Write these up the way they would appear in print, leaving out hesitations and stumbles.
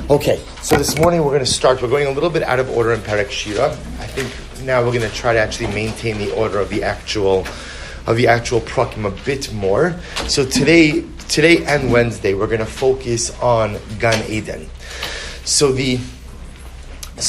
Okay, so this morning we're going a little bit out of order in Perek Shira. I think now we're going to try to actually maintain the order of the actual prakim a bit more. So today and Wednesday we're going to focus on Gan Eden. So the I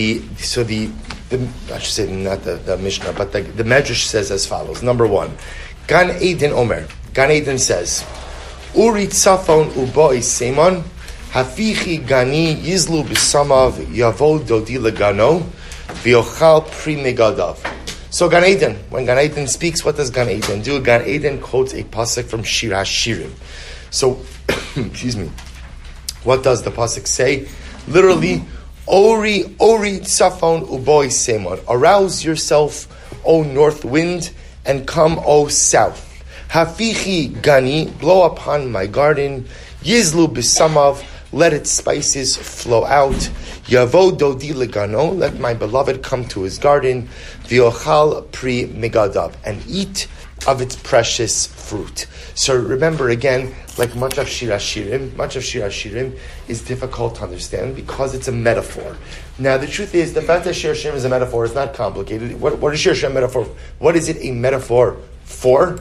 should say not the Mishnah, but the Medrash says as follows. Number one, Gan Eden Omer. Gan Eden says, Uri tzafon uboi seimon, hafichi gani yizlu b'samav yavo dodi legano, v'yochal pri megadav. So Gan Eden, when Gan Eden speaks, what does Gan Eden do? Gan Eden quotes a pasuk from Shir HaShirim. So, excuse me, what does the pasuk say? Literally, Ori tzafon uboi seimon. Arouse yourself, O north wind, and come, O south. Hafichi gani, blow upon my garden. Yizlu b'samav, let its spices flow out. Yavo dodi legano, let my beloved come to his garden. V'yochal pri megadav, and eat of its precious fruit. So remember again, like much of Shir HaShirim is difficult to understand because it's a metaphor. Now the truth is, the fact that Shir HaShirim is a metaphor is not complicated. What is Shir HaShirim metaphor? What is it a metaphor for?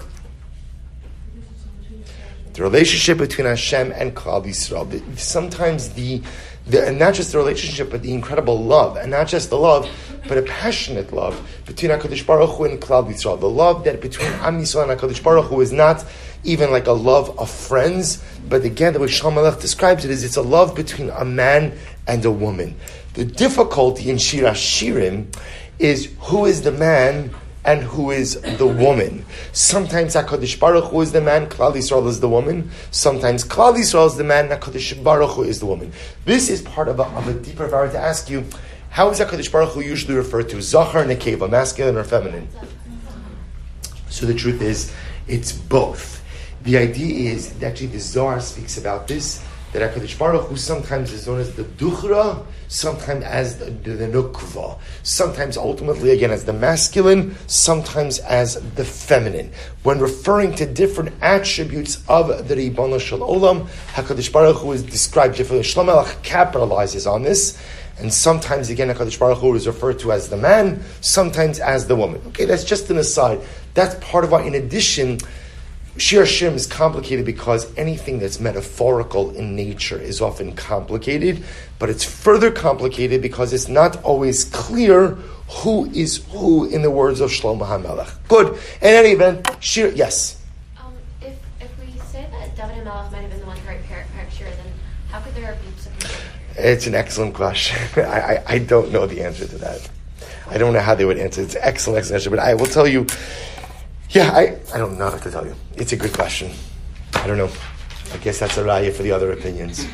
The relationship between Hashem and Klal Yisrael. Sometimes and not just the relationship, but the incredible love, and not just the love, but a passionate love between HaKadosh Baruch Hu and Klal Yisrael. The love that between Am Yisrael and HaKadosh Baruch Hu is not even like a love of friends, but again, the way Shalom Melech describes it is it's a love between a man and a woman. The difficulty in Shir HaShirim is who is the man and who is the woman. Sometimes HaKadosh Baruch Hu is the man, Klal Yisrael is the woman. Sometimes Klal Yisrael is the man, HaKadosh Baruch Hu is the woman. This is part of a deeper power to ask you, how is HaKadosh Baruch Hu usually referred to? Zachar, Nekeva, masculine or feminine? So the truth is, it's both. The idea is, that actually the Zohar speaks about this, that HaKadosh Baruch Hu sometimes is known as the Duchra, sometimes as the Nukva, sometimes ultimately again as the masculine, sometimes as the feminine. When referring to different attributes of the Ribono Shel Olam, HaKadosh Baruch Hu is described differently. Shlomo Melech capitalizes on this, and sometimes again HaKadosh Baruch Hu is referred to as the man, sometimes as the woman. Okay, that's just an aside. That's part of why, in addition, Shir HaShirim is complicated because anything that's metaphorical in nature is often complicated, but it's further complicated because it's not always clear who is who in the words of Shlomo HaMelech. Good. In any event, Shir, yes? If we say that David HaMelech might have been the one to write Perek Shira, then how could there be such a... It's an excellent question. I don't know the answer to that. I don't know how they would answer. It's an excellent answer, but I will tell you. Yeah, I don't know what to tell you. It's a good question. I don't know. I guess that's a raya for the other opinions.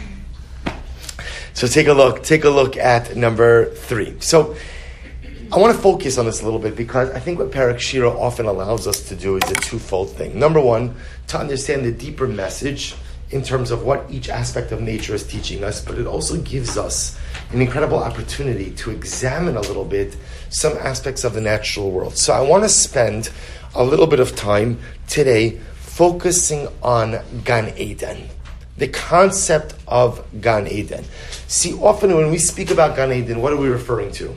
So take a look at number 3. So I want to focus on this a little bit because I think what Perek Shira often allows us to do is a twofold thing. Number one, to understand the deeper message in terms of what each aspect of nature is teaching us, but it also gives us an incredible opportunity to examine a little bit some aspects of the natural world. So I want to spend a little bit of time today focusing on Gan Eden, the concept of Gan Eden. See, often when we speak about Gan Eden, what are we referring to?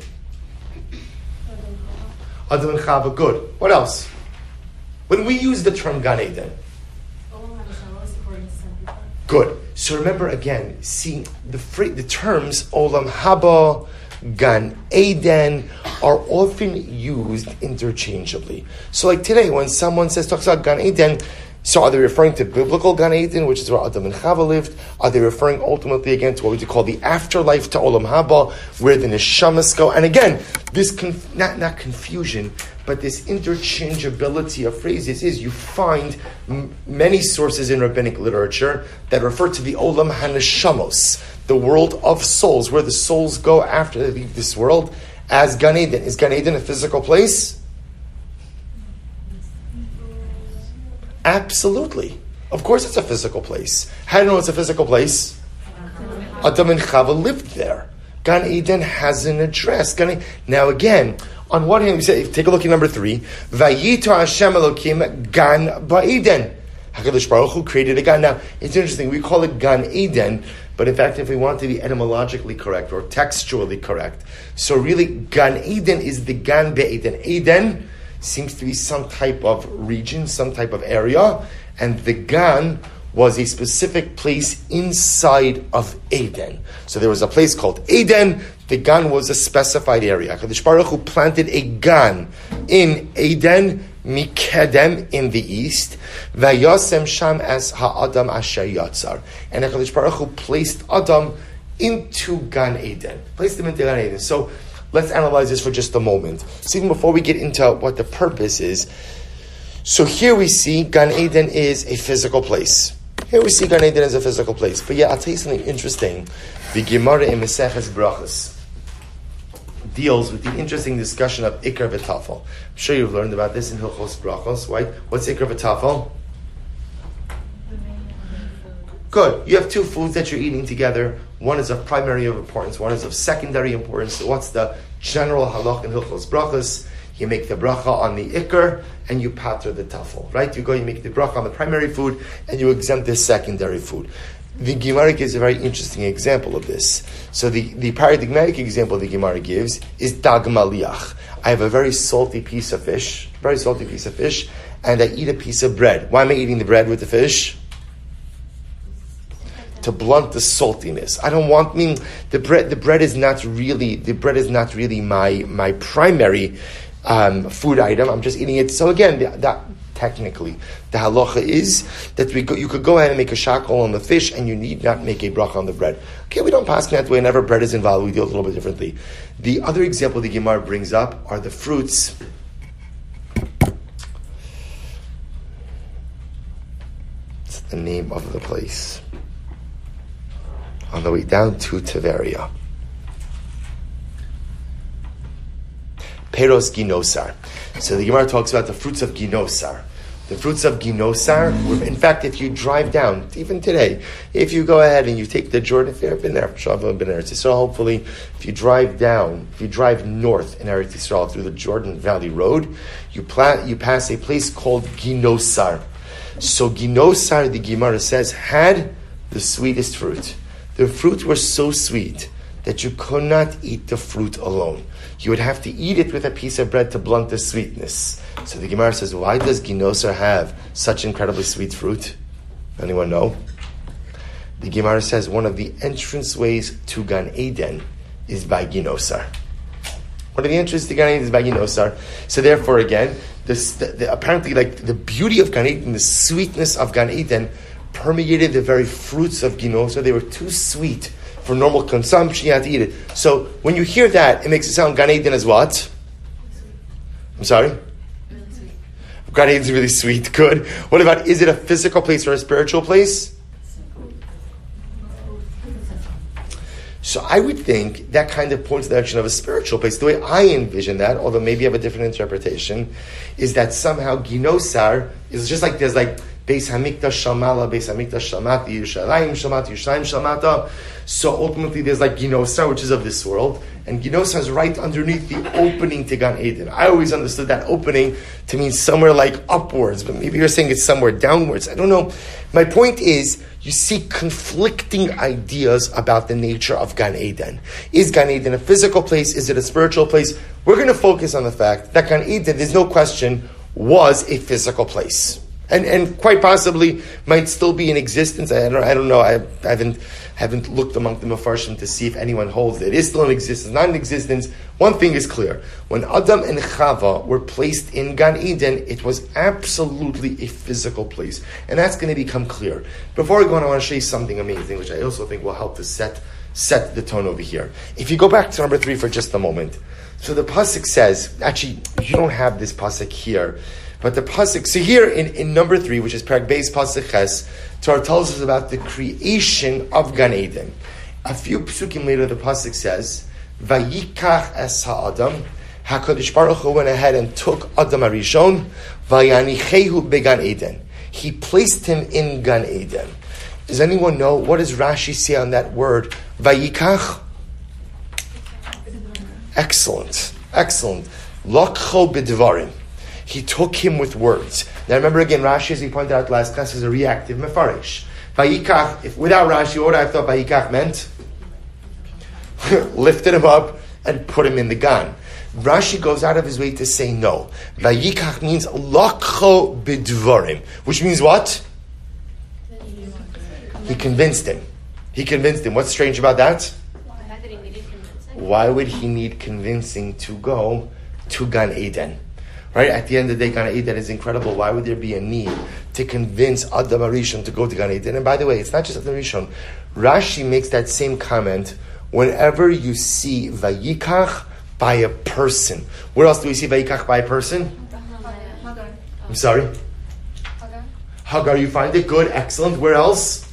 Adam and Chava, good. What else? When we use the term Gan Eden. Good. So remember again, see, the terms Olam Haba, Gan Eden are often used interchangeably. So like today, when someone talks about Gan Eden, so are they referring to biblical Gan Eden, which is where Adam and Chava lived? Are they referring ultimately again to what we call the afterlife, to Olam Haba, where the neshamas go? And again, this not confusion, but this interchangeability of phrases is you find many sources in rabbinic literature that refer to the Olam HaNeshamos, the world of souls, where the souls go after they leave this world, as Gan Eden. Is Gan Eden a physical place? Absolutely. Of course it's a physical place. How do you know it's a physical place? Adam and Chava lived there. Gan Eden has an address. Now again, on one hand, we say, take a look at number 3. Vayito Hashem Elokim Gan Ba'eden. HaKadosh Baruch Hu created a Gan. Now, it's interesting, we call it Gan Eden But in fact, if we want to be etymologically correct or textually correct, so really Gan Eden is the Gan Be'eden. Eden seems to be some type of region, some type of area, and the Gan was a specific place inside of Eden. So there was a place called Eden. The Gan was a specified area. HaKadosh Baruch Hu planted a Gan in Eden, Mikedem in the east, Vayasem Sham as Ha'adam Asher Yatzar. And HaKadosh Baruch Hu placed Adam into Gan Eden. Placed him into Gan Eden. So let's analyze this for just a moment. So even before we get into what the purpose is, so here we see Gan Eden is a physical place. Here we see Gan Eden as a physical place. But yeah, I'll tell you something interesting. The Gemara in Maseches Brachos deals with the interesting discussion of Ikar v'Tafel. I'm sure you've learned about this in Hilchos Brachos, right? What's Ikar v'Tafel? Good. You have two foods that you're eating together. One is of primary importance, one is of secondary importance. So what's the general halach in Hilchos Brachos? You make the bracha on the ikar and you pater the tafel, right? You make the bracha on the primary food and you exempt the secondary food. The Gemara gives a very interesting example of this. So the paradigmatic example the Gemara gives is dag maliach. I have a very salty piece of fish, and I eat a piece of bread. Why am I eating the bread with the fish? To blunt the saltiness. The bread is not really my primary food item. I'm just eating it. So again, that technically, the halacha is that you could go ahead and make a shackle on the fish, and you need not make a bracha on the bread. Okay, we don't pass that way. Whenever bread is involved, we deal a little bit differently. The other example the Gemara brings up are the fruits. It's the name of the place. On the way down to Tiberia. Peros ginosar. So the Gemara talks about the fruits of ginosar. The fruits of ginosar, in fact, if you drive down, even today, if you go ahead and you take the Jordan, if you've been there, I've been there, so hopefully, if you drive north in Eretz Yisrael through the Jordan Valley Road, you pass a place called Ginosar. So Ginosar, the Gemara says, had the sweetest fruit. The fruit was so sweet that you could not eat the fruit alone. You would have to eat it with a piece of bread to blunt the sweetness. So the Gemara says, why does Ginosar have such incredibly sweet fruit? Anyone know? The Gemara says one of the entrance ways to Gan Eden is by Ginosar. One of the entrances to Gan Eden is by Ginosar. So therefore, again, apparently, like the beauty of Gan Eden, the sweetness of Gan Eden, permeated the very fruits of Ginosar. They were too sweet for normal consumption. You had to eat it. So when you hear that, it makes it sound Gan Eden as what? I'm sorry? Really sweet. Gan Eden is really sweet. Good. What about, is it a physical place or a spiritual place? So I would think that kind of points in the direction of a spiritual place. The way I envision that, although maybe I have a different interpretation, is that somehow Ginosar is just like there's like Beis Hamikdash Shamala, Beis Hamikdash Shamati, Yerushalayim Shamata, Yerushalayim Shamata. So ultimately there's like Ginosar, which is of this world, and Ginosar is right underneath the opening to Gan Eden. I always understood that opening to mean somewhere like upwards, but maybe you're saying it's somewhere downwards. I don't know. My point is, you see conflicting ideas about the nature of Gan Eden. Is Gan Eden a physical place? Is it a spiritual place? We're going to focus on the fact that Gan Eden, there's no question, was a physical place. And quite possibly might still be in existence. I don't know. I haven't looked among the Mefarshim to see if anyone holds it. It is still in existence, not in existence. One thing is clear. When Adam and Chava were placed in Gan Eden, it was absolutely a physical place. And that's going to become clear. Before we go on, I want to show you something amazing, which I also think will help to set the tone over here. If you go back to number 3 for just a moment. So the Pasuk says, actually, you don't have this Pasuk here, but the Pasuk, so here in number 3, which is Perek Beis Pasuk Ches, Torah tells us about the creation of Gan Eden. A few psukim later, the Pasuk says, Vayikach es ha'adam, HaKadosh Baruch Hu went ahead and took Adam HaRishon, Vayanichehu beGan Eden. He placed him in Gan Eden. Does anyone know, what does Rashi say on that word, Vayikach? Excellent. Lakcho b'dvarim. He took him with words. Now remember again, Rashi, as we pointed out last class, is a reactive mefarish. Vayikach, if without Rashi, what would I have thought Vayikach meant? Lifted him up and put him in the gan. Rashi goes out of his way to say no. Vayikach means lakho bidvarim, which means what? He convinced him. He convinced him. What's strange about that? Why would he need convincing to go to Gan Eden? Right? At the end of the day, Gan Eden is incredible. Why would there be a need to convince Adam Arishon to go to Gan Eden? And by the way, it's not just Adam Arishon. Rashi makes that same comment whenever you see Vayikach by a person. Where else do we see Vayikach by a person? Hagar. I'm sorry? Hagar, you find it? Good, excellent. Where else?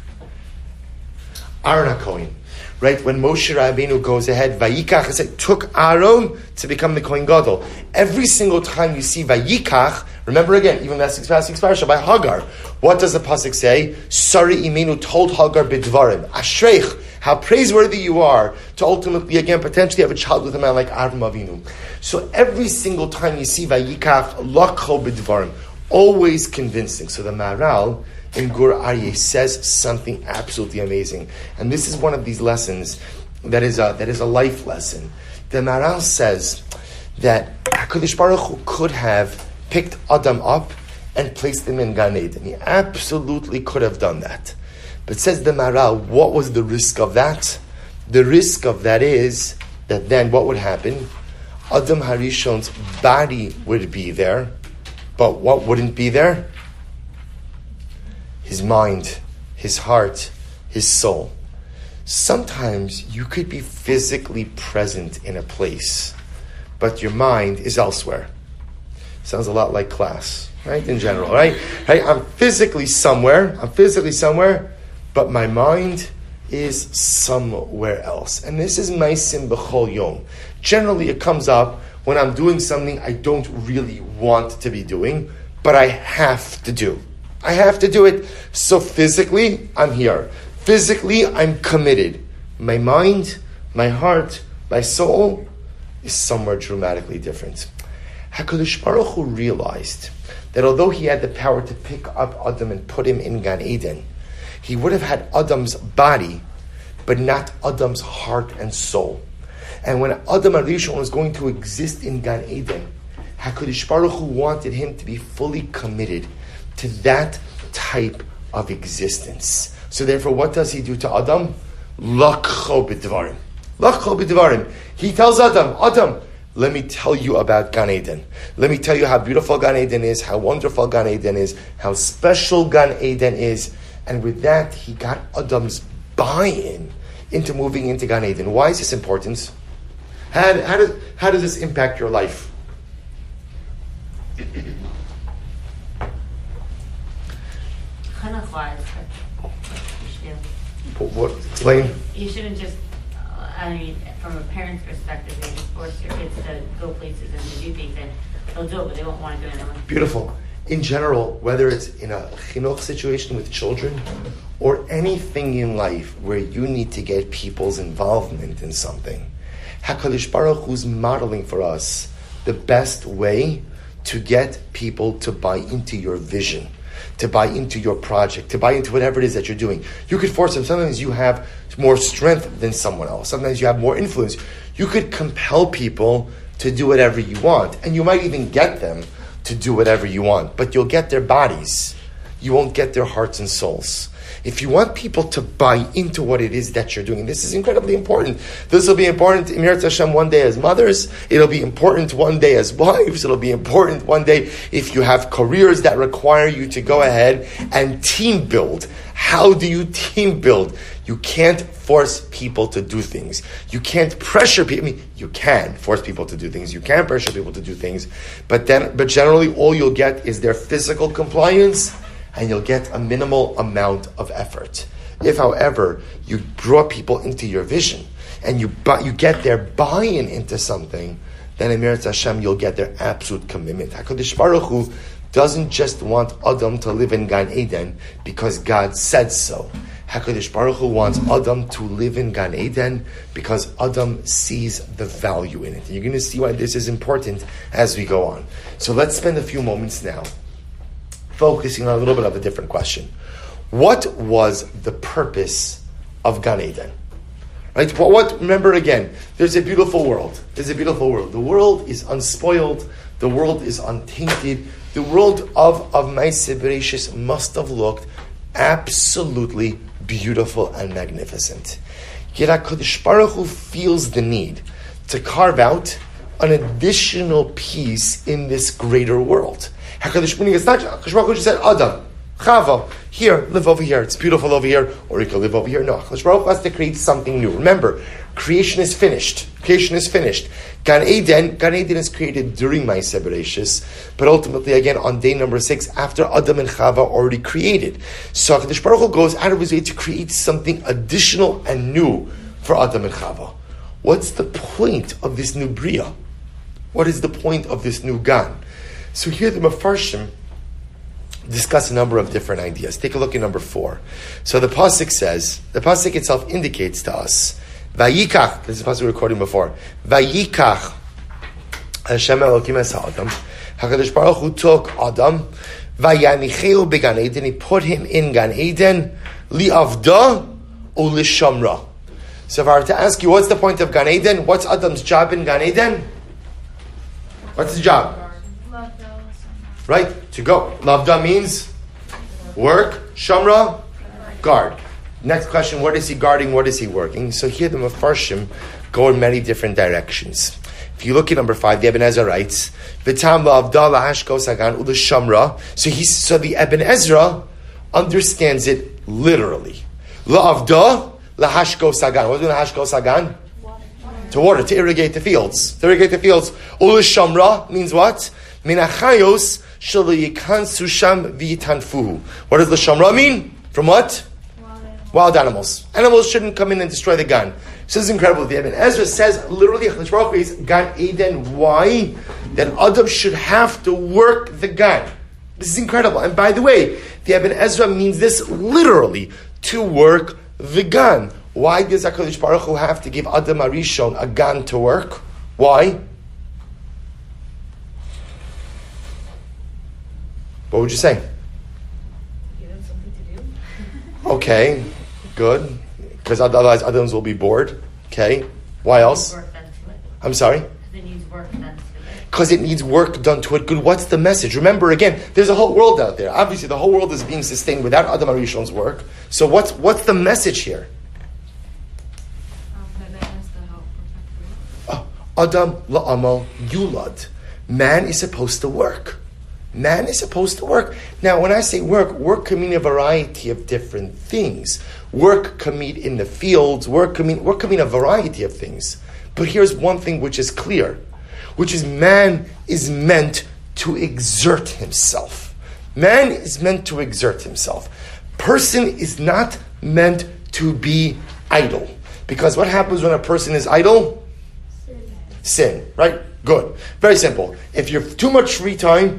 Aaron HaKohen. Right, when Moshe Rabbeinu goes ahead, Vayikach, it took Aaron to become the Kohen Gadol. Every single time you see Vayikach, remember again, even last six parasha by Hagar, what does the pasuk say? Sari Imenu told Hagar bidvarim, Ashreich, how praiseworthy you are to ultimately again potentially have a child with a man like Avram Avinu. So every single time you see Vayikach, lakho bidvarim, always convincing. So the Maharal in Gur Aryeh says something absolutely amazing. And this is one of these lessons that is a life lesson. The Maharal says that HaKadosh Baruch Hu could have picked Adam up and placed him in Gan Eden. He absolutely could have done that. But says the Maharal, what was the risk of that? The risk of that is that then what would happen? Adam Harishon's body would be there, but what wouldn't be there? His mind, his heart, his soul. Sometimes you could be physically present in a place, but your mind is elsewhere. Sounds a lot like class, right? In general, right? Hey, I'm physically somewhere, but my mind is somewhere else. And this is maisim b'chol yom. Generally, it comes up when I'm doing something I don't really want to be doing, but I have to do. I have to do it. So physically, I'm here. Physically, I'm committed. My mind, my heart, my soul is somewhere dramatically different. HaKadosh Baruch Hu realized that although he had the power to pick up Adam and put him in Gan Eden, he would have had Adam's body, but not Adam's heart and soul. And when Adam Arishon was going to exist in Gan Eden, HaKadosh Baruch Hu wanted him to be fully committed to that type of existence. So therefore, what does he do to Adam? Lakho b'dvarim. Lakho b'dvarim. He tells Adam, let me tell you about Gan Eden. Let me tell you how beautiful Gan Eden is, how wonderful Gan Eden is, how special Gan Eden is. And with that, he got Adam's buy-in into moving into Gan Eden. Why is this important? How does this impact your life? Chanukah-wise, What? Explain. you shouldn't just, from a parent's perspective, they just force your kids to go places and to do things, and they'll do it, but they won't want to do it anyway. Beautiful. In general, whether it's in a chinuch situation with children or anything in life where you need to get people's involvement in something, HaKadosh Baruch Hu's modeling for us the best way to get people to buy into your vision, to buy into your project, to buy into whatever it is that you're doing. You could force them. Sometimes you have more strength than someone else. Sometimes you have more influence. You could compel people to do whatever you want, and you might even get them to do whatever you want, but you'll get their bodies. You won't get their hearts and souls. If you want people to buy into what it is that you're doing, this is incredibly important. This will be important in Eretz Hashem one day as mothers. It'll be important one day as wives. It'll be important one day if you have careers that require you to go ahead and team build. How do you team build? You can't force people to do things. You can't pressure people. You can force people to do things. You can pressure people to do things. But generally all you'll get is their physical compliance, and you'll get a minimal amount of effort. If, however, you draw people into your vision and you get their buy-in into something, then in Eretz Hashem you'll get their absolute commitment. HaKadosh Baruch Hu doesn't just want Adam to live in Gan Eden because God said so. HaKadosh Baruch Hu wants Adam to live in Gan Eden because Adam sees the value in it. And you're going to see why this is important as we go on. So let's spend a few moments now focusing on a little bit of a different question. What was the purpose of Gan Eden? Right? What? Remember again, there's a beautiful world. There's a beautiful world. The world is unspoiled. The world is untainted. The world of Maaseh Bereishis must have looked absolutely beautiful and magnificent. Yet HaKadosh Baruch Hu feels the need to carve out an additional piece in this greater world. HaKadosh Baruch Hu just said, Adam, Chava, here, live over here. It's beautiful over here, or you can live over here. No, HaKadosh Baruch Hu has to create something new. Remember, creation is finished. Creation is finished. Gan Eden is created during Maaseh Bereishis, but ultimately, again, on day number 6, after Adam and Chava are already created. So HaKadosh Baruch Hu goes out of his way to create something additional and new for Adam and Chava. What's the point of this new Bria? What is the point of this new Gan? So here the Mefarshim discuss a number of different ideas. Take a look at number 4. So the pasuk says, the pasuk itself indicates to us, Vayikach, this is the pasuk we were quoting before, Vayikach Hashem Elokim es Adam, HaKadosh Baruch Hu took Adam, Vayanicheu beGan Eden, he put him in Gan Eden, Li'avda u'lishamra. So if I were to ask you, what's the point of Gan Eden? What's Adam's job in Gan Eden? What's his job? Right? To go. Lavda means work. Shamra, guard. Next question, what is he guarding? What is he working? So here the Mefarshim go in many different directions. If you look at number 5, the Ibn Ezra writes, V'tam la'avda la'hashko sagan u'l'shamra. So the Ibn Ezra understands it literally. La'avda la'hashko sagan. What is la'hashko sagan? To water, to irrigate the fields. To irrigate the fields. U'l'shamra means what? Minachayos shalayikansu sham v'yitanfuhu. What does the shamra mean? From what? Wild animals. Animals shouldn't come in and destroy the Gan. So this is incredible. The Ibn Ezra says literally, HaKadosh Baruch Hu is Gan Eden. Why? That Adam should have to work the Gan. This is incredible. And by the way, the Ibn Ezra means this literally, to work the Gan. Why does HaKadosh Baruch Hu have to give Adam HaRishon a Gan to work? Why? What would you say? Give him something to do. Okay, good. Because otherwise Adams will be bored. Okay. Why else? Work done to it. I'm sorry? Because it needs work done to it. Because it needs work done to it. Good. What's the message? Remember, again, there's a whole world out there. Obviously, the whole world is being sustained without Adam HaRishon's work. So what's the message here? That has to help protect the Adam la'amal yulad. Man is supposed to work. Man is supposed to work. Now, when I say work can mean a variety of different things. Work can mean in the fields. Work can mean a variety of things. But here's one thing which is clear, which is man is meant to exert himself. Man is meant to exert himself. Person is not meant to be idle. Because what happens when a person is idle? Sin, right? Good. Very simple. If you have too much free time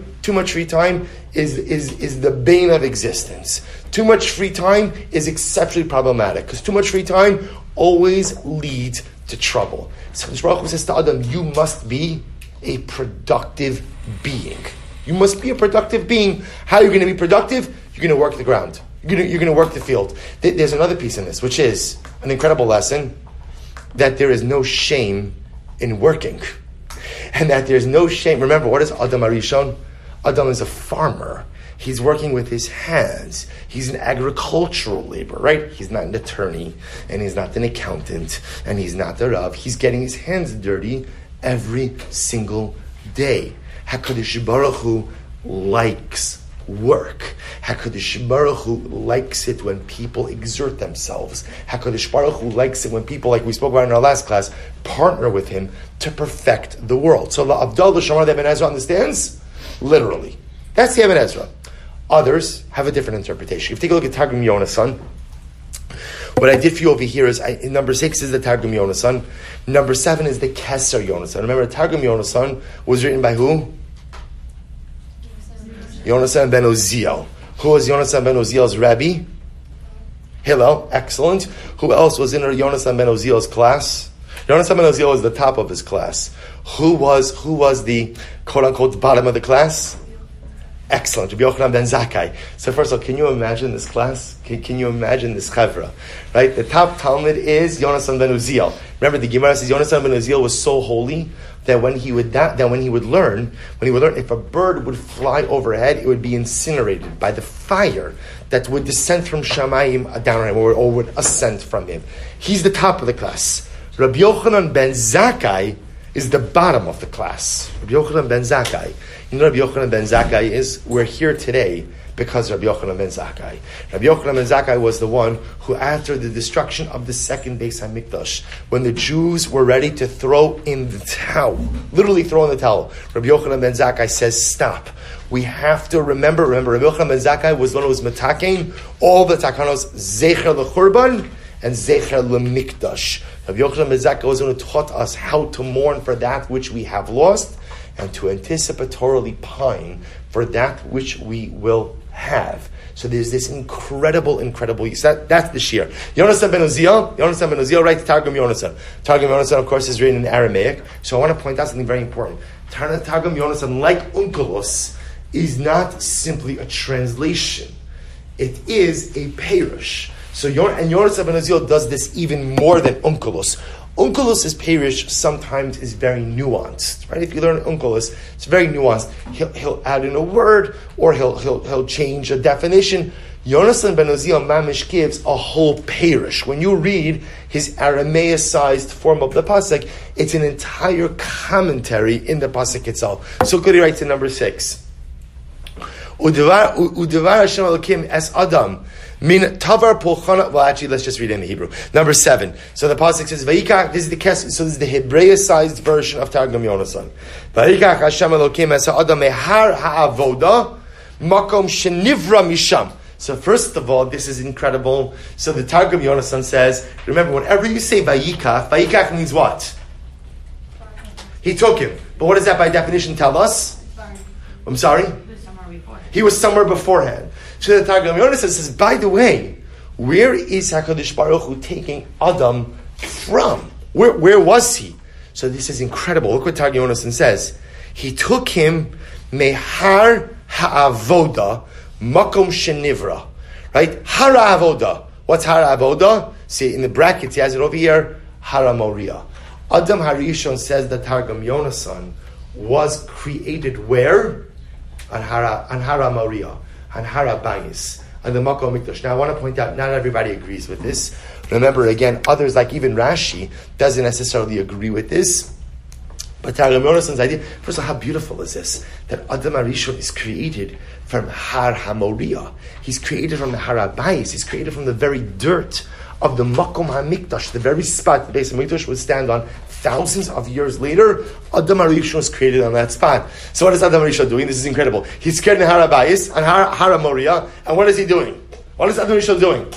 is the bane of existence. Too much free time is exceptionally problematic because too much free time always leads to trouble. So the Baruch Hu says to Adam, you must be a productive being. You must be a productive being. How are you going to be productive? You're going to work the ground. You're going to work the field. There's another piece in this, which is an incredible lesson, that there is no shame in working. And that there's no shame. Remember, what is Adam HaRishon? Adam is a farmer. He's working with his hands. He's an agricultural laborer, right? He's not an attorney, and he's not an accountant, and he's not the Rav. He's getting his hands dirty every single day. HaKadosh Baruch Hu likes work. HaKadosh Baruch Hu likes it when people exert themselves. HaKadosh Baruch Hu likes it when people, like we spoke about in our last class, partner with him to perfect the world. So La'avda l'shamra, the Ibn Ezra understands literally. That's the Ibn Ezra. Others have a different interpretation. If you take a look at Targum Yonasan, what I did for you over here is, number 6 is the Targum Yonasan. Number 7 is the Keser Yonasan. Remember, Targum Yonasan was written by who? Yonasan ben Uziel. Who was Yonasan ben Uziel's Rabbi? Hillel. Excellent. Who else was in Yonasan ben Uziel's class? Yonasan ben Uziel was the top of his class. Who was the quote-unquote bottom of the class? Excellent. Rabbi Yochanan ben Zakkai. So first of all, can you imagine this class? Can you imagine this chevra? Right? The top Talmud is Yonasan ben Uziel. Remember, the Gemara says Yonasan ben Uziel was so holy that when he would learn, if a bird would fly overhead, it would be incinerated by the fire that would descend from Shamayim down on him, or would ascend from him. He's the top of the class. Rabbi Yochanan ben Zakkai is the bottom of the class. Rabbi Yochanan ben Zakkai. You know Rabbi Yochanan ben Zakkai is? We're here today because Rabbi Yochanan ben Zakkai. Rabbi Yochanan ben Zakkai was the one who, after the destruction of the second Beis HaMikdash, when the Jews were ready to throw in the towel, literally throw in the towel, Rabbi Yochanan ben Zakkai says, stop. We have to remember, Rabbi Yochanan ben Zakkai was one who was metakein all the takanos, Zecher l'churban and Zecher l'mikdash. Rabbi Yochanan ben Zakkai was the one who taught us how to mourn for that which we have lost, and to anticipatorily pine for that which we will have. So there's this incredible use. That's the shir. Yonasan ben Uziel writes Targum Yonasan. Targum Yonasan, of course, is written in Aramaic. So I want to point out something very important. Targum Yonasan, like Unkelos, is not simply a translation. It is a perush. So Yonasan ben Uziel does this even more than Unkelos. Unkelos' perush sometimes is very nuanced, right? If you learn Unkelos, it's very nuanced. He'll add in a word, or he'll change a definition. Yonasan ben Uziel mamish gives a whole perush. When you read his Aramaicized form of the pasuk, it's an entire commentary in the pasuk itself. So good, he writes in number 6. Udevar Hashem Elokim es Adam. Min tavar polchana. Well, actually, let's just read it in the Hebrew. Number 7. So the pasuk says, "Vayikach." This is the kes. So this is the Hebraicized version of Targum Yonasan. Vayikach Hashem Elokim es Adam mehar ha'avoda makom shenivra misham. So first of all, this is incredible. So the Targum Yonasan says, remember, whenever you say Vayikach means what? He took him. But what does that by definition tell us? I'm sorry? He was somewhere beforehand. So the Targum Yonasan says, by the way, where is HaKadosh Baruch Hu taking Adam from? Where was he? So this is incredible. Look what Targum Yonasan says. He took him mehar ha'avoda makom shenivra. Right? Hara avoda. What's hara avoda? See, in the brackets, he has it over here, hara moria. Adam Harishon, says that Targum Yonasan, was created where? On hara moria. On hara bayis. On the makom mikdash. Now I want to point out, not everybody agrees with this. Remember, again, others, like even Rashi, doesn't necessarily agree with this. But Targum Yonasan's idea, first of all, how beautiful is this? That Adam Harishon is created from Har HaMoriah. He's created from the Har HaBayis. He's created from the very dirt of the Makom HaMikdash, the very spot the Beis HaMikdash would stand on thousands of years later. Adam Harishon was created on that spot. So what is Adam Harishon doing? This is incredible. He's created in Har HaBayis and Har HaMoriah. And what is he doing? What is Adam Harishon doing?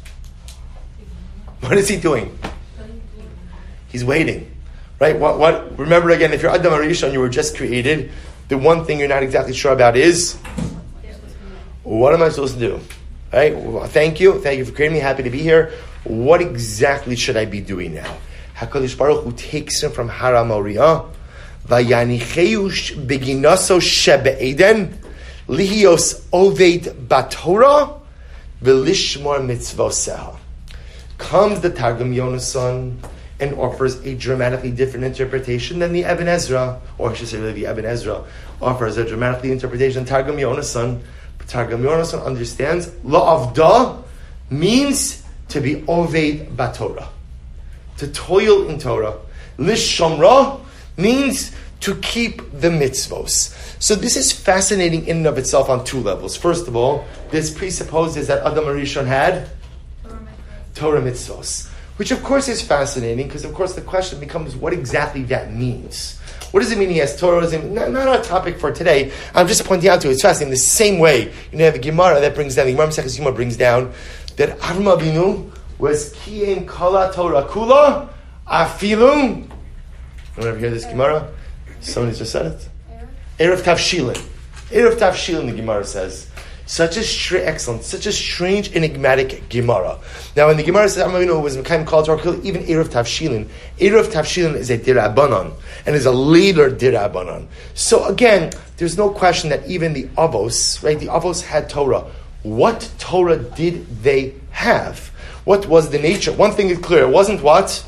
What is he doing? He's waiting. Right? What? Remember again, if you're Adam Harishon, you were just created. The one thing you're not exactly sure about is, what am I supposed to do? Right? Well, thank you for creating me. Happy to be here. What exactly should I be doing now? HaKadosh Baruch Hu takes him from Har HaMoriah, vayanicheu beginaso shebe'eden lihios oved batorah v'lishmor mitzvoseha. Comes the Targum Yonasan and offers a dramatically different interpretation than the Ibn Ezra, or I should say the Ibn Ezra offers a dramatically interpretation than Targum Yonasan. But Targum Yonasan understands la'avda means to be oved batorah, to toil in Torah. Lishomra means to keep the mitzvos. So this is fascinating in and of itself on 2 levels. First of all, this presupposes that Adam Harishon had Torah mitzvos, which of course is fascinating, because of course the question becomes what exactly that means. What does it mean he has Torah? Not our topic for today. I'm just pointing out to it. It's fascinating. The same way, you have a Gemara that brings down, the Gemara Maseches Yoma brings down that Avram Avinu was kiyem kala Torah kula afilu. Anyone ever hear this Gemara? Somebody just said it. Erev Tavshilin. Erev Tavshilin, the Gemara says. Such a strange, enigmatic Gemara. Now, when the Gemara says Avram Avinu was Mekayim Kol Torah Kula, even Erev Tavshilin is a dirabanan and is a later dirabanan. So again, there's no question that even the Avos, right? The Avos had Torah. What Torah did they have? What was the nature? One thing is clear. It wasn't what?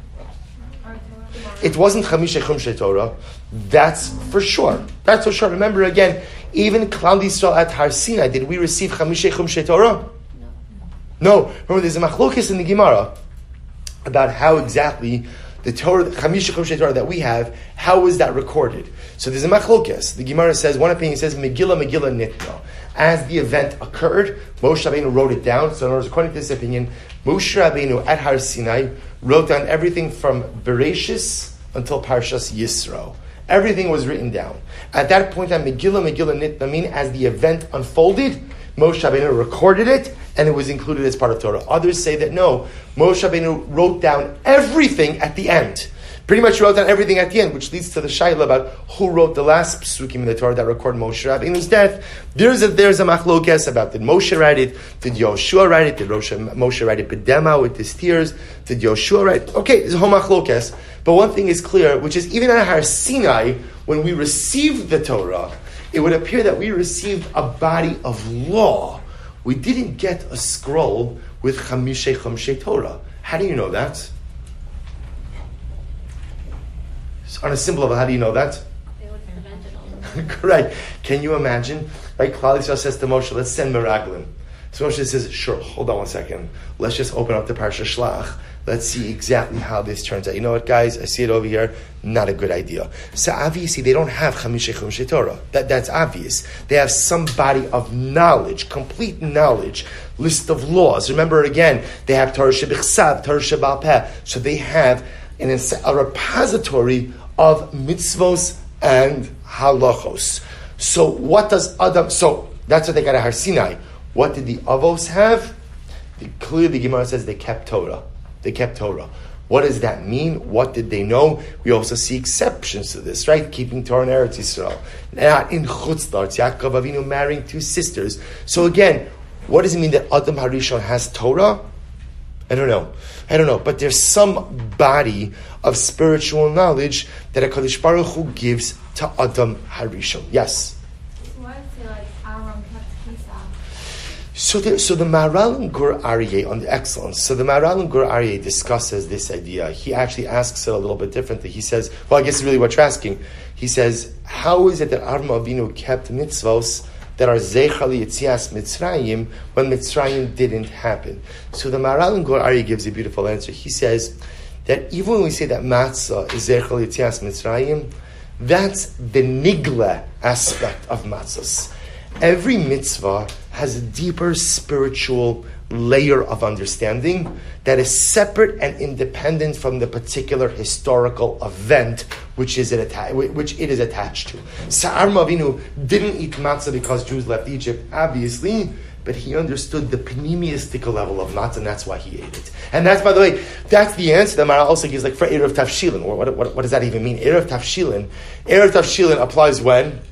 It wasn't Chamisha Chumshe Torah. That's for sure. That's for sure. Remember again, even Klal Yisrael at Har Sinai, did we receive Chamisha Chumshe Torah? No. Remember, there's a machlokes in the Gemara about how exactly the Torah, the Chamisha Chumshe Torah that we have, how is that recorded? So there's a machlokes. The Gemara says, one opinion says, Megillah Nitno. As the event occurred, Moshe Rabbeinu wrote it down. So in other words, according to this opinion, Moshe Rabbeinu at Har Sinai wrote down everything from Bereshis until Parshas Yisro. Everything was written down. At that point, Megillah Nitna mean as the event unfolded, Moshe Rabbeinu recorded it, and it was included as part of Torah. Others say that no, Moshe Rabbeinu wrote down everything at the end. Pretty much wrote down everything at the end, which leads to the shaila about who wrote the last psukim in the Torah that record Moshe Rabbeinu's death. There's a machlokes about did Moshe write it, did Yoshua write it, did Moshe write it b'dema with his tears, did Yoshua write it? Okay, there's a whole machlokes. But one thing is clear, which is even at Har Sinai, when we received the Torah, it would appear that we received a body of law. We didn't get a scroll with Chamishe Chumshe Torah. How do you know that? On a simple level, how do you know that? They would prevent it all. Correct. Can you imagine? Right? Klal Yisrael says to Moshe, let's send Meraglim. So Moshe says, sure, hold on one second. Let's just open up the Parsha Shlach. Let's see exactly how this turns out. You know what, guys? I see it over here. Not a good idea. So obviously, they don't have Chamishe Chumshe Torah. That's obvious. They have some body of knowledge, complete knowledge, list of laws. Remember again, they have Torah Shebichsav, Torah Shebal Peh. So they have a repository of mitzvos and halachos. So what does Adam? So that's what they got at Har Sinai. What did the Avos have? Clearly, the Gemara says they kept Torah. They kept Torah. What does that mean? What did they know? We also see exceptions to this, right? Keeping Torah in Eretz Yisrael, not in Chutz La'aretz. Yaakov Avinu marrying two sisters. So again, what does it mean that Adam Harishon has Torah? I don't know. But there's some body of spiritual knowledge that HaKadosh Baruch Hu gives to Adam Harishon. Yes? Why is it like Aaron kept Pesach? So the Maharal and Gur Aryeh on the excellence. So the Maharal and Gur Aryeh discusses this idea. He actually asks it a little bit differently. He says, well, I guess it's really what you're asking. He says, how is it that Avraham Avinu kept mitzvos that are Zeichar Yetzias Mitzrayim when Mitzrayim didn't happen? So the Maharal and Gur Aryeh gives a beautiful answer. He says that even when we say that matzah is Zeichar Yetzias Mitzrayim, that's the nigla aspect of matzahs. Every mitzvah has a deeper spiritual layer of understanding that is separate and independent from the particular historical event which it is attached to. Sa'ar Avinu didn't eat matzah because Jews left Egypt, obviously, but he understood the panemistical level of matzah, and that's why he ate it. And that's, by the way, that's the answer that Maharal also gives, like for Erev Tavshilin. What does that even mean? Erev Tavshilin applies when?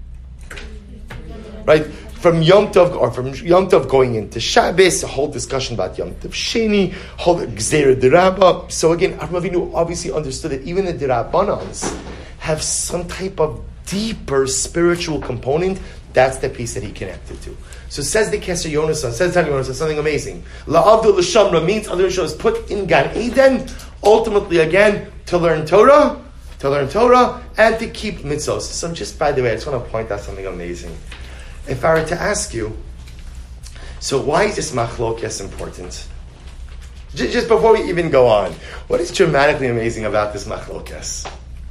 Right? From Yom Tov going into Shabbos, a whole discussion about Yom Tov Sheni, whole Gzeira D'Rabba. So again, Avraham Avinu obviously understood that even the D'Rabbanans have some type of deeper spiritual component. That's the piece that he connected to. So says the Keser Yonasan, says Tanya Yonasan, something amazing. La'avdu l'shamra means other show is put in Gan Eden, ultimately again, to learn Torah, and to keep mitzvos. So just by the way, I just want to point out something amazing. If I were to ask you, so why is this machlokes important? Just before we even go on, what is dramatically amazing about this machlokes?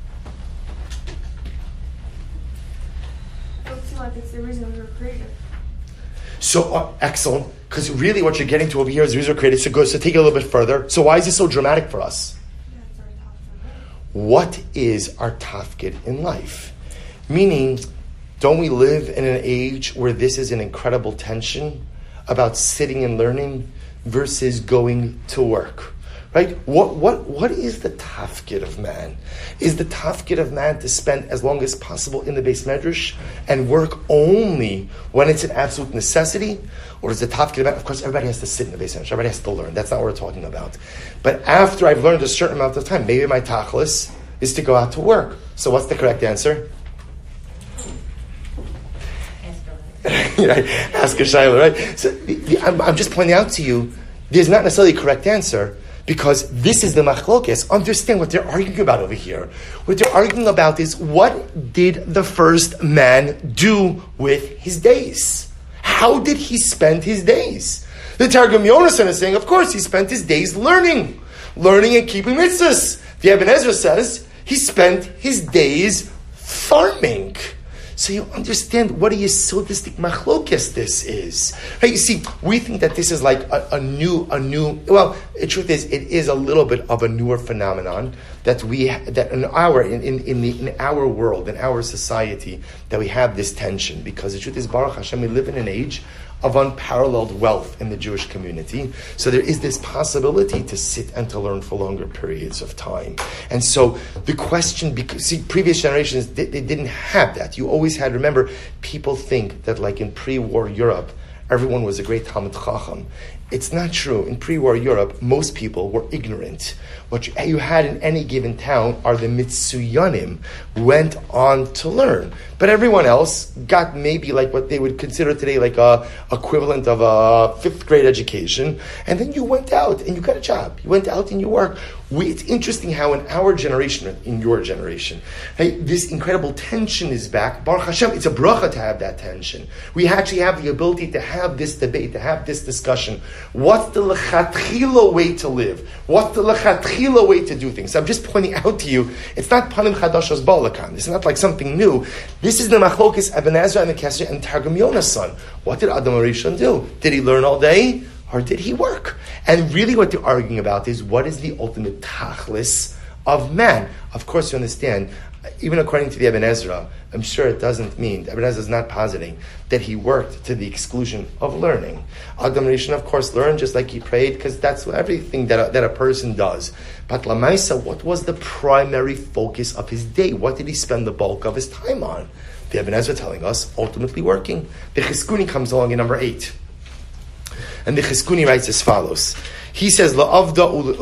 It looks like it's the reason we were created. So, excellent, because really what you're getting to over here is the reason we're created. So take it a little bit further. So why is this so dramatic for us? That's our top. What is our tafkid in life? Meaning, don't we live in an age where this is an incredible tension about sitting and learning versus going to work? Right? What is the tafkid of man? Is the tafkid of man to spend as long as possible in the Beis Medrash and work only when it's an absolute necessity? Or is the tafkid of man, of course, everybody has to sit in the Beis Medrash, everybody has to learn. That's not what we're talking about. But after I've learned a certain amount of time, maybe my tachlis is to go out to work. So what's the correct answer? Ask a shayla, right? So I'm just pointing out to you, there's not necessarily a correct answer, because this is the machlokes. Understand what they're arguing about over here. What they're arguing about is, what did the first man do with his days? How did he spend his days? The Targum Yonasan is saying, of course, he spent his days learning and keeping mitzvahs. The Ibn Ezra says he spent his days farming. So you understand what a yesodistic machlokes this is. Right? You see, we think that this is like a new. Well, the truth is, it is a little bit of a newer phenomenon that in our world, in our society, that we have this tension, because the truth is, Baruch Hashem, we live in an age of unparalleled wealth in the Jewish community. So there is this possibility to sit and to learn for longer periods of time. And so the question, because previous generations, they didn't have that. You always had, remember, people think that like in pre-war Europe, everyone was a great Talmid Chacham. It's not true. In pre-war Europe, most people were ignorant. What you had in any given town are the Mitsuyanim went on to learn. But everyone else got maybe like what they would consider today like a equivalent of a 5th grade education. And then you went out and you got a job. You went out and you worked. It's interesting how in our generation, in your generation, hey, this incredible tension is back. Baruch Hashem, it's a bracha to have that tension. We actually have the ability to have this debate, to have this discussion. What's the lechatchila way to live? What's the lechatchila way to do things? I'm just pointing out to you, it's not panim chadashos balakan. It's not like something new. This is the machlokes Ibn Ezra and the Kesher and Targum Yonasan. What did Adam HaRishon do? Did he learn all day? Or did he work? And really what they're arguing about is, what is the ultimate tachlis of man? Of course you understand, even according to the Ibn Ezra, I'm sure it doesn't mean, Ibn Ezra is not positing that he worked to the exclusion of learning. Adam HaRishon, of course, learned just like he prayed, because that's everything that a person does. But Lamaisa, what was the primary focus of his day? What did he spend the bulk of his time on? The Ibn Ezra telling us, ultimately working. The Chizkuni comes along in number 8. And the Chizkuni writes as follows. He says, La'avda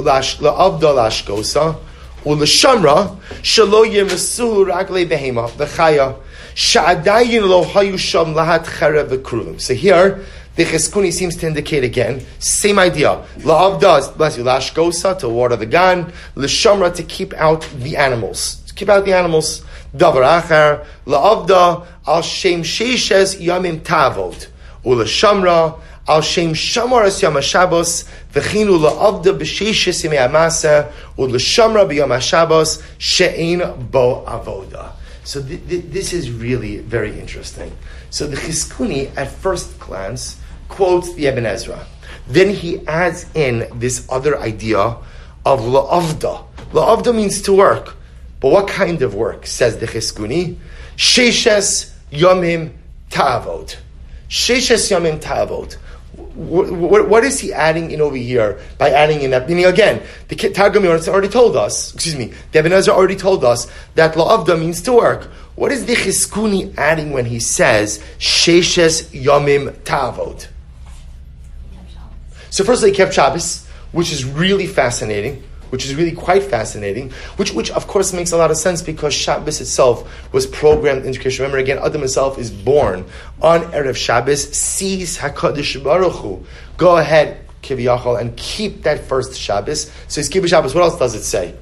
lashkosa, u'l'shamra, shelo yemesuhu raglei behema, v'chaya, sha'adayin lo hayu sham lahat cherev v'kruvim. So here, the Chizkuni seems to indicate again, same idea. La'avda, bless you, lashkosa, to water the gan, l'shamra, to keep out the animals. To keep out the animals. Davar achar, la'avda, al shem sheishes yamim tavod, u'l'shamra, al shem shamaras yom HaShabbos v'chinu la'avda b'sheishes yemei hamasa u'l'shamra b'yom HaShabbos she'ein bo avoda. So this is really very interesting. So the Chizkuni, at first glance, quotes the Ibn Ezra. Then he adds in this other idea of la'avda. La'avda means to work. But what kind of work, says the Chizkuni? Sheishes yomim ta'avod. Sheishes yomim ta'avod. What is he adding in over here by adding in that? Meaning again, the Targum Yonasan already told us, the Ibn Ezra already told us that la'avda means to work. What is the Chizkuni adding when he says sheishes yomim ta'avod? So firstly, he kept Shabbos, which is really fascinating. Which is really quite fascinating, which of course makes a lot of sense, because Shabbos itself was programmed into creation. Remember again, Adam himself is born on Erev Shabbos, sees HaKadosh Baruch Hu go ahead, Kiviyachol, and keep that first Shabbos. So he's keeping Shabbos. What else does it say?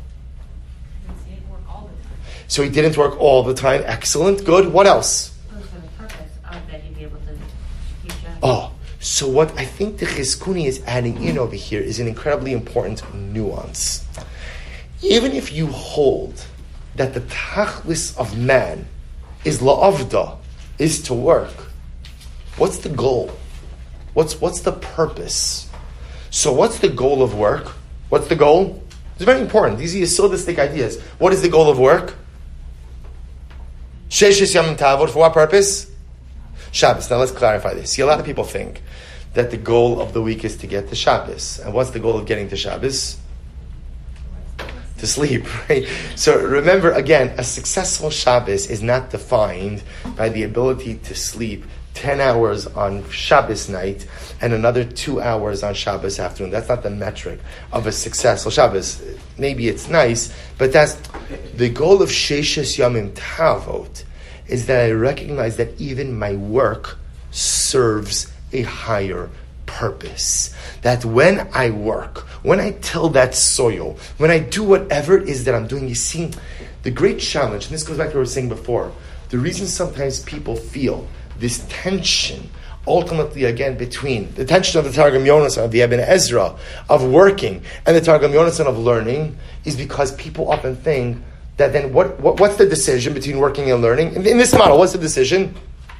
So he didn't work all the time. Excellent, good. What else? For the purpose of that he'd be able to keep Shabbos. Oh. So what I think the Chizkuni is adding in over here is an incredibly important nuance. Even if you hold that the tachlis of man is la'avda, is to work, what's the goal? What's the purpose? So what's the goal of work? What's the goal? It's very important. These are yesodistic ideas. What is the goal of work? Sheishes yamim ta'avod, for what purpose? Shabbos. Now let's clarify this. See, a lot of people think that the goal of the week is to get to Shabbos. And what's the goal of getting to Shabbos? To sleep, right? So remember, again, a successful Shabbos is not defined by the ability to sleep 10 hours on Shabbos night and another 2 hours on Shabbos afternoon. That's not the metric of a successful Shabbos. Maybe it's nice, but that's the goal of Sheishes Yamim Ta'avot is that I recognize that even my work serves a higher purpose. That when I work, when I till that soil, when I do whatever it is that I'm doing, you see, the great challenge, and this goes back to what I was saying before, the reason sometimes people feel this tension, ultimately again between the tension of the Targum Yonasan, of the Ibn Ezra, of working, and the Targum Yonasan of learning, is because people often think that then what's the decision between working and learning? In this model, what's the decision?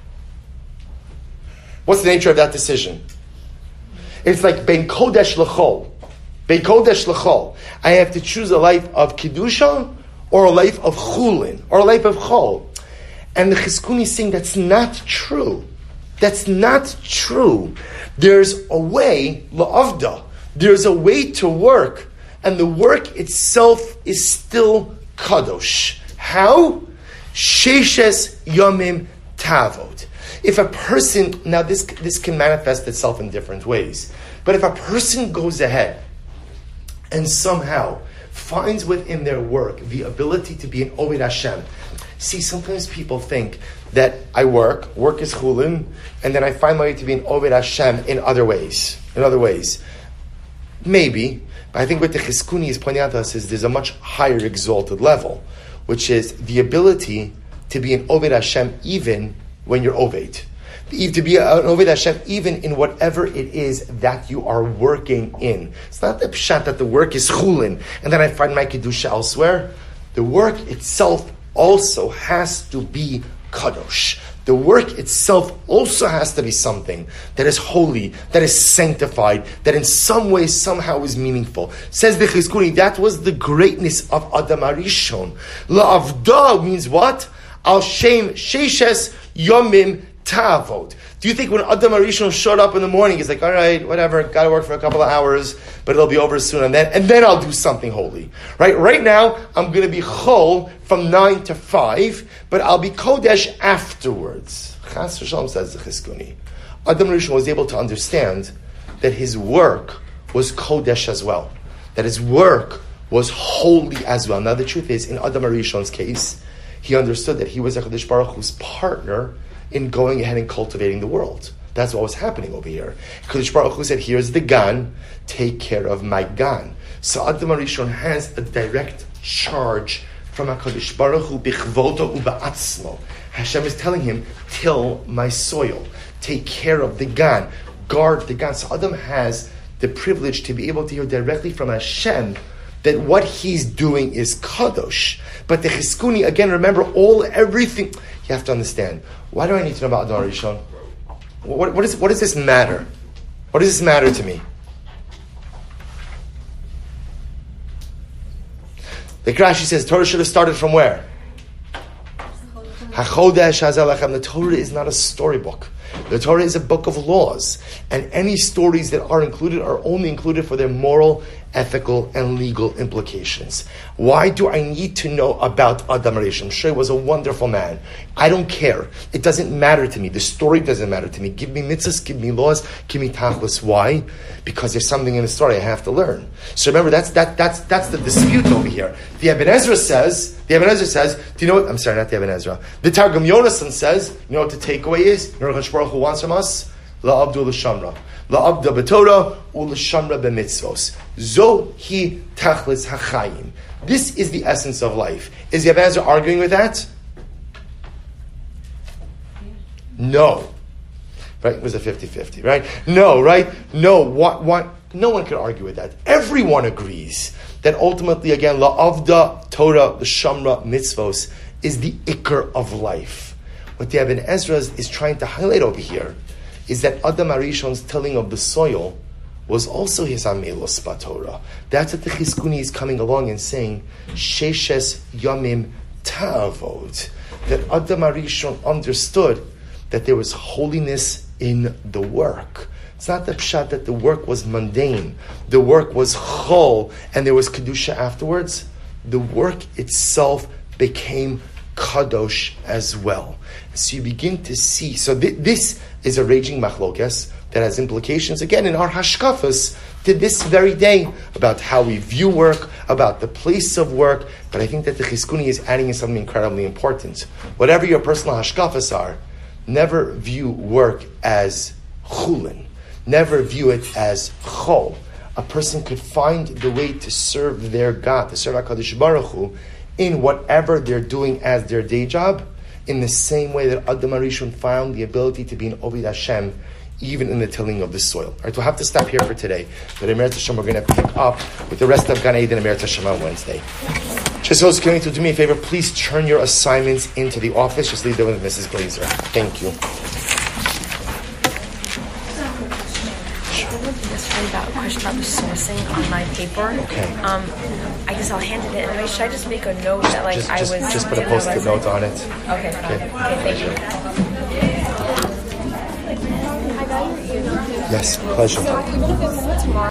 What's the nature of that decision? It's like Ben Kodesh L'chol. Ben Kodesh L'chol. I have to choose a life of Kedusha or a life of Chulin or a life of Chol. And the Chizkuni is saying that's not true. That's not true. There's a way, La'avda, there's a way to work, and the work itself is still Kadosh. How? Sheshes Yomim Tavod. If a person, now this can manifest itself in different ways, but if a person goes ahead and somehow finds within their work the ability to be an Oved Hashem. See, sometimes people think that I work is chulin, and then I find my way to be an Oved Hashem in other ways. Maybe, but I think what the Chizkuni is pointing out to us is there's a much higher exalted level, which is the ability to be an Oved Hashem even when you're Oved. To be an Oved Hashem even in whatever it is that you are working in. It's not the pshat that the work is chulin, and then I find my kedusha elsewhere. The work itself also has to be kadosh. The work itself also has to be something that is holy, that is sanctified, that in some way, somehow is meaningful. Says the Chizkuni, that was the greatness of Adam Arishon. La'avda means what? Al Shem Sheshes Yomim Ta'avod. Do you think when Adam Arishon showed up in the morning, he's like, all right, whatever, got to work for a couple of hours, but it'll be over soon, and then I'll do something holy. Right now, I'm going to be chol from 9 to 5, but I'll be kodesh afterwards. Chas v'shalom, says the Chizkuni. Adam Arishon was able to understand that his work was kodesh as well, that his work was holy as well. Now the truth is, in Adam Arishon's case, he understood that he was HaKadosh Baruch Hu's partner in going ahead and cultivating the world. That's what was happening over here. HaKadosh Baruch Hu said, here's the gan, take care of my gan. So Adam Arishon has a direct charge from HaKadosh Baruch Hu, bichvodo uba'atzmo. Hashem is telling him, till my soil, take care of the gan, guard the gan. So Adam has the privilege to be able to hear directly from Hashem that what he's doing is kadosh. But the Chizkuni, again, remember everything. You have to understand. Why do I need to know about Adam Arishon? What does this matter? What does this matter to me? The Rashi says Torah should have started from where? HaChodesh Hazeh Lachem. The Torah is not a storybook. The Torah is a book of laws, and any stories that are included are only included for their moral, ethical, and legal implications. Why do I need to know about Adam Arishon? Sure, he was a wonderful man. I don't care. It doesn't matter to me. The story doesn't matter to me. Give me mitzvahs, give me laws, give me tachlis. Why? Because there's something in the story I have to learn. So remember, that's the dispute over here. The Ibn Ezra says, do you know what? I'm sorry, not the Ibn Ezra. The Targum Yonasan says, you know what the takeaway is? You know what HaKadosh Baruch Hu wants from us? La'abdu l'shamra. La'abda b'torah u'l'shamra b'mitzvos. Zo hi tachlis ha'chayim. This is the essence of life. Is the Ibn Ezra arguing with that? No. Right? It was a 50-50, right? No, right? No. What? No one could argue with that. Everyone agrees that ultimately, again, la'avda, Torah, l'shamra, mitzvos is the ikar of life. What the Ibn Ezra is trying to highlight over here is that Adam Arishon's tilling of the soil was also his amelos b'Torah. That's what the Chizkuni is coming along and saying, Sheshes Yomim Ta'avod. That Adam Arishon understood that there was holiness in the work. It's not the pshat that the work was mundane. The work was chol, and there was kedusha afterwards. The work itself became kadosh as well. So you begin to see. So this is a raging machlokes that has implications again in our hashkafas to this very day about how we view work, about the place of work. But I think that the Chizkuni is adding in something incredibly important. Whatever your personal hashkafas are, never view work as chulin. Never view it as chol. A person could find the way to serve their God, to serve HaKadosh Baruch Hu, in whatever they're doing as their day job, in the same way that Adam HaRishon found the ability to be an Ovid Hashem, even in the tilling of the soil. All right, we'll have to stop here for today. But Emer Tashem, we're going to pick up with the rest of Gan Eden Emer Tashem on Wednesday. Just those coming to do me a favor, please turn your assignments into the office. Just leave them with Mrs. Glazer. Thank you. About a question about the sourcing on my paper. Okay. I guess I'll hand it in. Anyway, should I just make a note that just put a post-it note on it. Okay. Thank you. Yes, pleasure. Even if it's tomorrow.